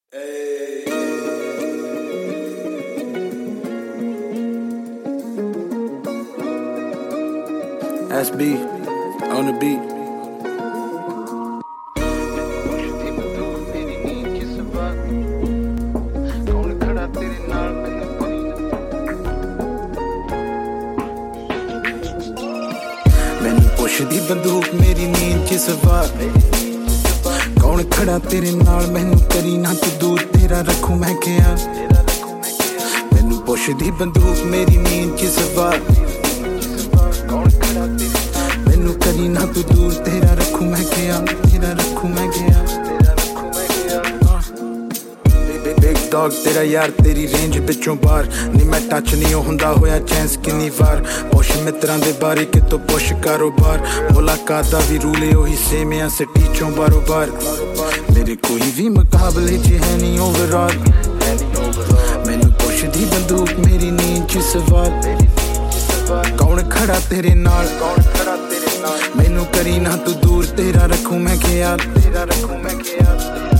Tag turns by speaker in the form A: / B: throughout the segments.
A: SB on the beat. ਮੈਨੂੰ ਪੁੱਛਦੀ ਬੰਦੂਕ ਮੇਰੀ ਨੀਂਦ 'ਚ ਸਵਾਰ ਕੌਣ ਖੜਾ ਤੇਰੇ ਨਾਲ ਮੈਨੂੰ ਕਰੀ ਨਾ ਤੂੰ ਦੂਰ ਤੇਰਾ ਰੱਖੂ ਮੈਂ ਕਿਹਾ ਮੈਨੂੰ ਪੁੱਛਦੀ ਬੰਦੂਕ ਮੇਰੀ ਨੀਂਦ 'ਚ ਸਵਾਰ ਕੌਣ ਖੜਾ ਤੇਰੇ ਮੈਨੂੰ ਕਰੀ ਨਾ ਤੂੰ ਦੂਰ ਤੇਰਾ ਰੱਖੂ ਮੈਂ ਕਿਹਾ ਤੇਰਾ ਰੱਖੂ ਮੈਂ ਕਿਹਾ ਬਿਗ ਡੌਗ ਤੇਰਾ ਯਾਰ ਤੇਰੀ ਰੇਂਜ ਵਿੱਚੋਂ ਬਾਹਰ ਨੀ ਮੈਂ ਟੱਚ ਨਹੀਂ ਹੁੰਦਾ ਹੋਇਆ ਚੈਂਸ ਕਿੰਨੀ ਵਾਰ ਪੁੱਛ ਮਿੱਤਰਾਂ ਦੇ ਬਾਰੇ ਕਿਤੋਂ ਪੁੱਛ ਕਾਰੋਬਾਰ ਮੁਲਾਕਾਤ ਦਾ ਵੀ ਰੂਲੇ ਉਹੀ ਸੇਮ ਆ ਸਿਟੀ ਚੋਂ ਬਾਰੋਬਾਰ ਮੇਰੇ ਕੋਈ ਵੀ ਮੁਕਾਬਲੇ 'ਚ ਹੈ ਨਹੀਂ ਓਵਰਆਲ ਮੈਨੂੰ ਪੁੱਛਦੀ ਬੰਦੂਕ ਮੇਰੀ ਨੀਂਦ 'ਚ ਸਵਾਲ ਕੌਣ ਖੜਾ ਤੇਰੇ ਨਾਲ ਮੈਨੂੰ ਕਰੀ ਨਾ ਤੂੰ ਦੂਰ ਤੇਰਾ ਰੱਖੂ ਮੈਂ ਖਿਆਲ ਤੇਰਾ ਰੱਖੂ ਮੈਂ ਖਿਆਲ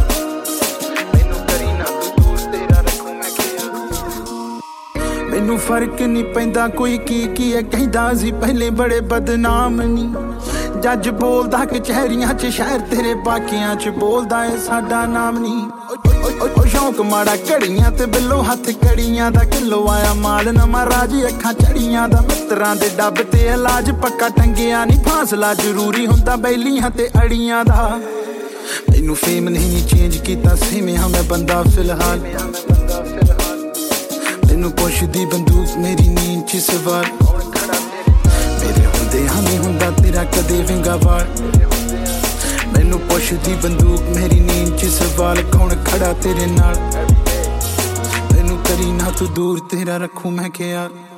A: ਮੈਨੂੰ ਫਰਕ ਨਹੀਂ ਪੈਂਦਾ ਕੋਈ ਕੀ ਹੈ ਕਹਿੰਦਾ ਸੀ ਪਹਿਲੇ ਬੜੇ ਬਦਨਾਮ ਨੀ ਜੱਜ ਬੋਲਦਾ ਕਚਹਿਰੀਆਂ 'ਚ ਸ਼ਹਿਰ ਤੇਰੇ ਬਾਕੀਆਂ 'ਚ ਬੋਲਦਾ ਏ ਸਾਡਾ ਨਾਮ ਨੀ ਉਹ ਸ਼ੌਂਕ ਮਾੜਾ ਘੜੀਆਂ ਤੇ ਬਿੱਲੋ ਹੱਥ ਕੜੀਆਂ ਦਾ ਕਿਲੋ ਆਇਆ ਮਾਲ ਨਵਾਂ ਰਾਜ ਅੱਖਾਂ ਚੜੀਆਂ ਦਾ ਮਿੱਤਰਾਂ ਦੇ ਡੱਬ ਤੇ ਇਲਾਜ ਪੱਕਾ ਟੰਗਿਆ ਨੀ ਫਾਸਲਾ ਜ਼ਰੂਰੀ ਹੁੰਦਾ ਬੈਲੀਆਂ ਤੇ ਅੜੀਆਂ ਦਾ ਮੈਨੂੰ ਫੇਮ ਨਹੀਂ ਚੇਂਜ ਕੀਤਾ ਸੇਮ ਹਾਂ ਮੈਂ ਬੰਦਾ ਫਿਲਹਾਲ ਮੈਨੂੰ ਪੁੱਛਦੀ ਬੰਦੂਕ ਮੇਰੀ ਨੀਂਦ 'ਚ ਸਵਾਰ ਮੇਰੇ ਹੁੰਦਿਆਂ ਨਹੀਂ ਹੁੰਦਾ ਤੇਰਾ ਕਦੇ ਵਿੰਗਾ ਵਾਲ ਮੈਨੂੰ ਪੁੱਛਦੀ ਬੰਦੂਕ ਮੇਰੀ ਨੀਂਦ 'ਚ ਸਵਾਲ ਕੌਣ ਖੜਾ ਤੇਰੇ ਨਾਲ ਮੈਨੂੰ ਕਰੀ ਨਾ ਤੂੰ ਦੂਰ ਤੇਰਾ ਰੱਖੂ ਮੈਂ ਖਿਆਲ